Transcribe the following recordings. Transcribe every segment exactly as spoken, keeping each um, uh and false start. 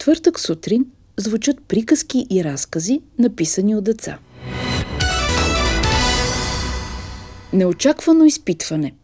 четвъртък сутрин звучат приказки и разкази, написани от деца. Неочаквано изпитване.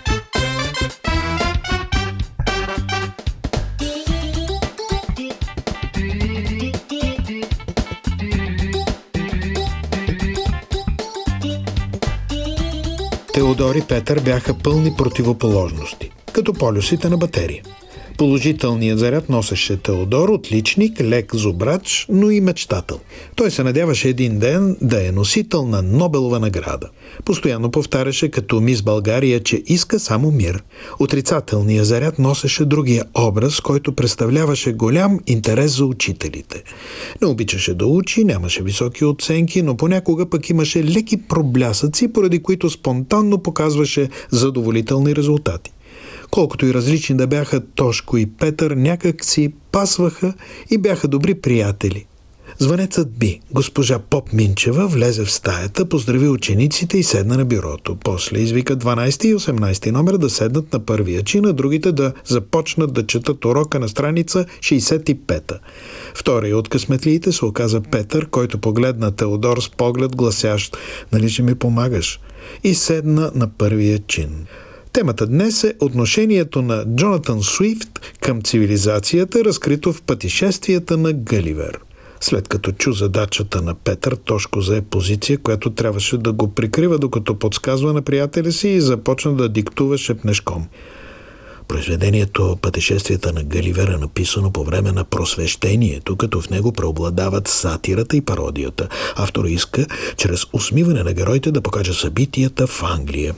Теодор и Петър бяха пълни противоположности, като полюсите на батерия. Положителният заряд носеше Теодор, отличник, лек зубрач, но и мечтател. Той се надяваше един ден да е носител на Нобелова награда. Постоянно повтаряше като мис България, че иска само мир. Отрицателният заряд носеше другия образ, който представляваше голям интерес за учителите. Не обичаше да учи, нямаше високи оценки, но понякога пък имаше леки проблясъци, поради които спонтанно показваше задоволителни резултати. Колкото и различни да бяха Тошко и Петър, някак си пасваха и бяха добри приятели. Звънецът би. Госпожа Поп-Минчева влезе в стаята, поздрави учениците и седна на бюрото. После извика дванайсти и осемнайсти номер да седнат на първия чин, а другите да започнат да четат урока на страница шейсет и пета. Втория от късметлиите се оказа Петър, който погледна Теодор с поглед гласящ: «Нали ще ми помагаш?» и седна на първия чин. Темата днес е отношението на Джонатан Суифт към цивилизацията, разкрито в пътешествията на Гъливер. След като чу задачата на Петър, Тошко зае позиция, която трябваше да го прикрива, докато подсказва на приятеля си и започна да диктува шепнешком. Произведението «Пътешествията на Гъливер» е написано по време на просвещението, като в него преобладават сатирата и пародията. Автор иска чрез усмиване на героите да покаже събитията в Англия.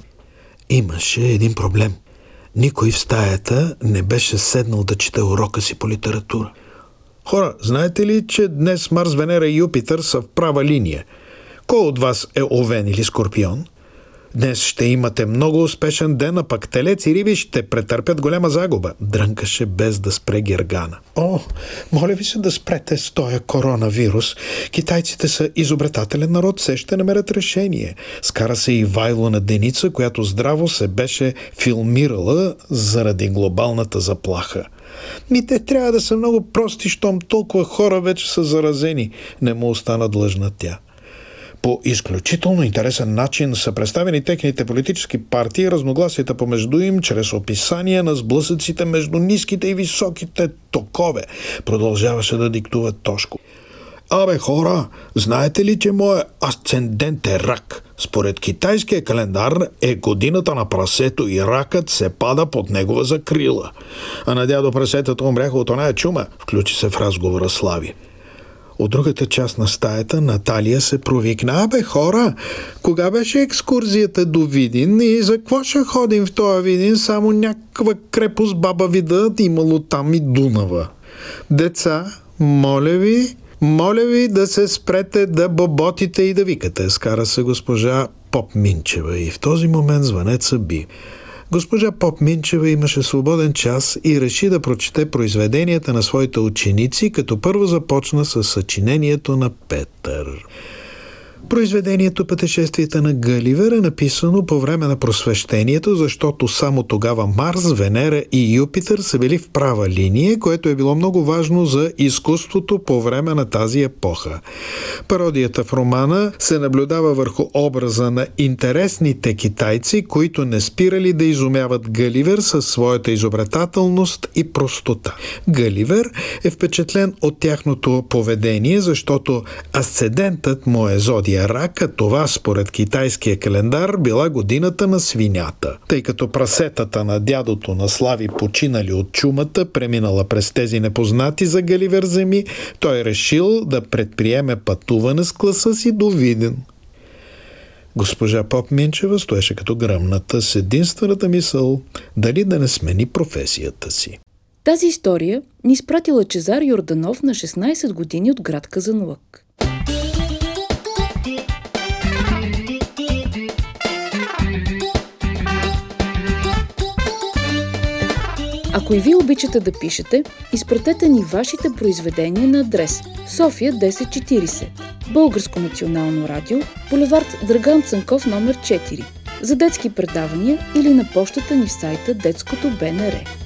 Имаше един проблем. Никой в стаята не беше седнал да чете урока си по литература. Хора, знаете ли, че днес Марс, Венера и Юпитър са в права линия? Кой от вас е Овен или Скорпион? Днес ще имате много успешен ден, а пък Телец и Риби ще претърпят голяма загуба. Дрънкаше без да спре Гергана. О, моля ви се да спрете с този коронавирус. Китайците са изобретателен народ, се ще намерят решение. Скара се и Вайло на Деница, която здраво се беше филмирала заради глобалната заплаха. Ми те трябва да са много прости, щом толкова хора вече са заразени. Не му остана длъжна тя. По изключително интересен начин са представени техните политически партии, разногласията помежду им чрез описание на сблъсъците между ниските и високите токове. Продължаваше да диктува Тошко. Абе хора, знаете ли, че моят асцендент е рак? Според китайския календар е годината на прасето и ракът се пада под негова закрила. А на дядо прасетата умряха от оная чума, включи се в разговора Слави. От другата част на стаята Наталия се провикна. Абе хора, кога беше екскурзията до Видин и за какво ще ходим в този Видин? Само някаква крепост баба вида имало там и Дунава. Деца, моля ви, моля ви да се спрете да боботите и да викате, скара се госпожа Поп-Минчева и в този момент звънеца би. Госпожа Поп-Минчева имаше свободен час и реши да прочете произведенията на своите ученици, като първо започна с съчинението на Петър. Произведението «Пътешествията на Гъливер» е написано по време на просвещението, защото само тогава Марс, Венера и Юпитър са били в права линия, което е било много важно за изкуството по време на тази епоха. Пародията в романа се наблюдава върху образа на интересните китайци, които не спирали да изумяват Гъливер със своята изобретателност и простота. Гъливер е впечатлен от тяхното поведение, защото асцендентът му е зодия Рак, а това според китайския календар била годината на свинята. Тъй като прасетата на дядото на Слави починали от чумата, преминала през тези непознати за Гъливер земи, той решил да предприеме пътуване с класа си до Видин. Госпожа Поп-Минчева стоеше като гръмната с единствената мисъл дали да не смени професията си. Тази история ни изпрати Лъчезар Йорданов на шестнайсет години от град Казанлък. Ако и вие обичате да пишете, изпратете ни вашите произведения на адрес София десет четирийсет, Българско национално радио, булевард Драган Цанков номер четири, за детски предавания или на пощата ни в сайта Детското БНР.